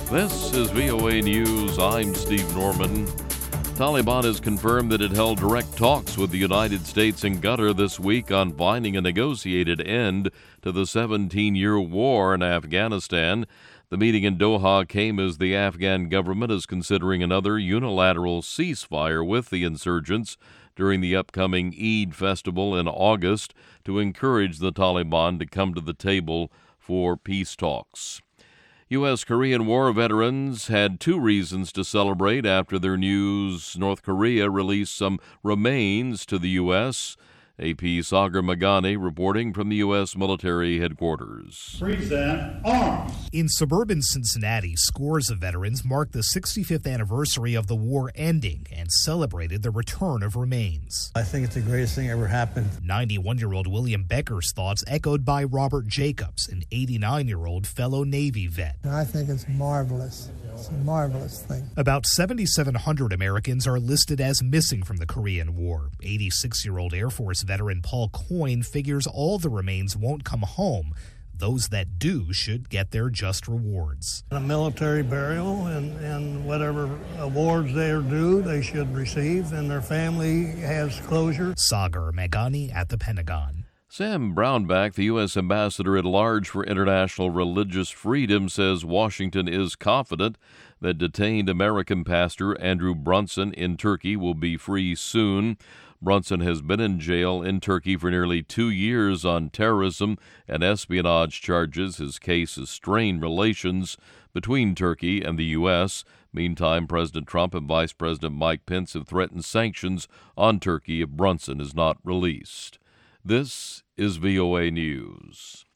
This is VOA News. I'm Steve Norman. Taliban has confirmed that it held direct talks with the United States and Qatar this week on finding a negotiated end to the 17-year war in Afghanistan. The meeting in Doha came as the Afghan government is considering another unilateral ceasefire with the insurgents during the upcoming Eid festival in August to encourage the Taliban to come to the table for peace talks. U.S.-Korean War veterans had two reasons to celebrate after their news North Korea released some remains to the U.S. AP Sagar Magani reporting from the U.S. military headquarters. Present arms. In suburban Cincinnati, scores of veterans marked the 65th anniversary of the war ending and celebrated the return of remains. I think it's the greatest thing ever happened. 91-year-old William Becker's thoughts echoed by Robert Jacobs, an 89-year-old fellow Navy vet. I think it's marvelous. It's a marvelous thing. About 7,700 Americans are listed as missing from the Korean War. 86-year-old Air Force veteran Paul Coyne figures all the remains won't come home. Those that do should get their just rewards. A military burial and whatever awards they are due, they should receive, and their family has closure. Sagar Magani at the Pentagon. Sam Brownback, the U.S. Ambassador at Large for International Religious Freedom, says Washington is confident that detained American pastor Andrew Brunson in Turkey will be free soon. Brunson has been in jail in Turkey for nearly 2 years on terrorism and espionage charges. His case has strained relations between Turkey and the U.S. Meantime, President Trump and Vice President Mike Pence have threatened sanctions on Turkey if Brunson is not released. This is VOA News.